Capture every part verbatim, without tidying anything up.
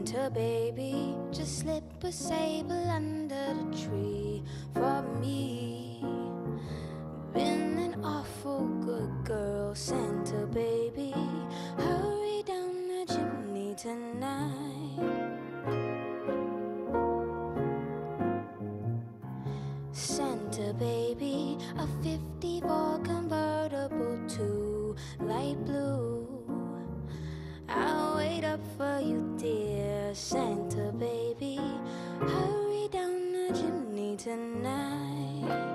Santa baby, just slip a sable under the tree for me. Been an awful good girl, Santa baby. Hurry down the chimney tonight. Santa baby, a fifty-four convertible to light blue. I'll wait up for you, dear Santa baby. Hurry down the chimney tonight.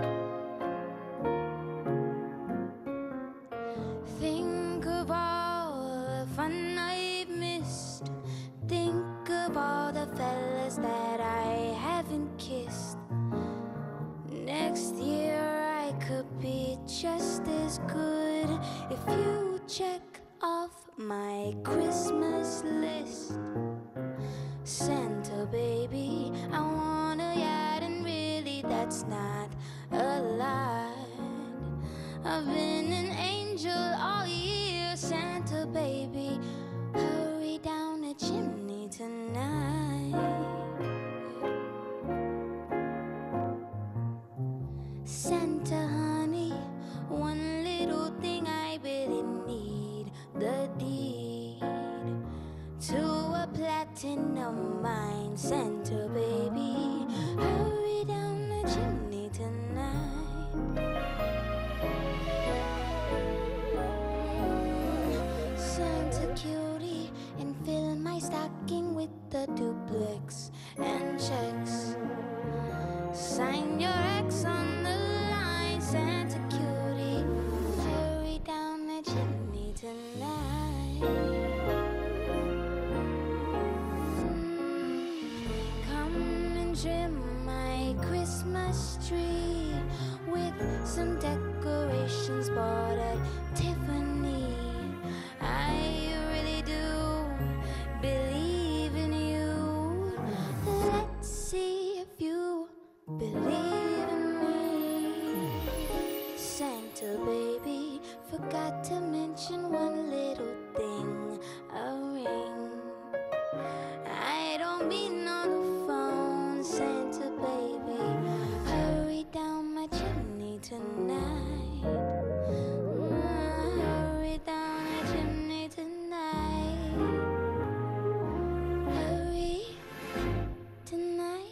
Think of all the fun I've missed. Think of all the fellas that I haven't kissed. Next year I could be just as good if you check off my Christmas list. Santa baby, I want a yacht, and really that's not a lot. I've been an angel all year, Santa baby. Hurry down the chimney tonight. Santa honey, one little thing I really need, the deed to a platinum mine, Santa baby. Hurry down the chimney tonight. Santa cutie, and fill my stocking with the duplex and checks. Sign your ex on the line, Santa cutie. Hurry down the chimney tonight. Mm, come and trim my Christmas tree with some decorations bought at Tiffany. I really do believe in you. Let's see if you believe in me. Santa baby, forgot to mention one little thing, a ring. I don't mean on the phone, Santa baby. Hurry down my chimney tonight. Hurry down the chimney tonight. Hurry tonight.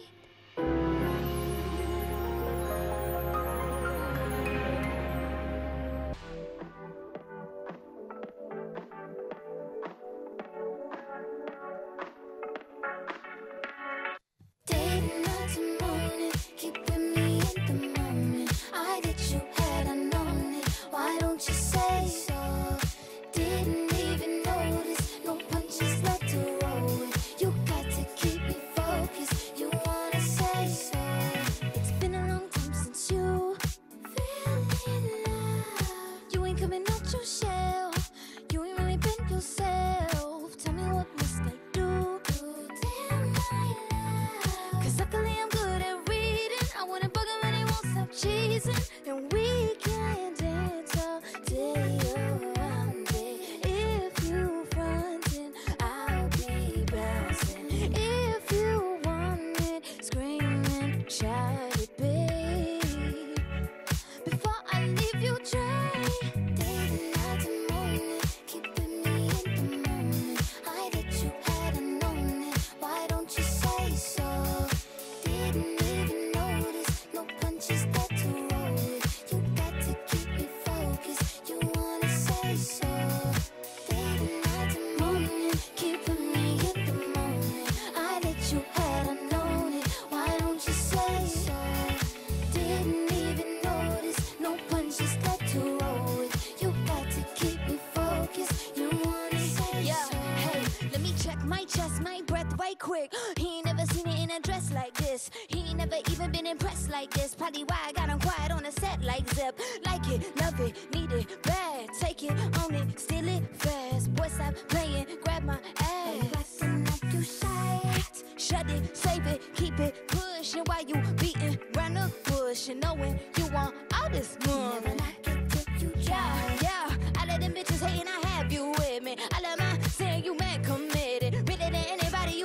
Quick, he ain't never seen it in a dress like this. He ain't never even been impressed like this. Probably why I got him quiet on the set like Zip. Like it, love it, need it, bad. Take it, own it, steal it fast. Boy, stop playing, grab my ass. Acting like you shy. Shut it, save it, keep it pushing while you beating round the bush and knowing you want all this money. Never like it till you try. Yeah, yeah. I let them bitches hating, I have you with me. I let my saying you man committed. Really than anybody you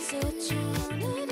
So what you wanna do?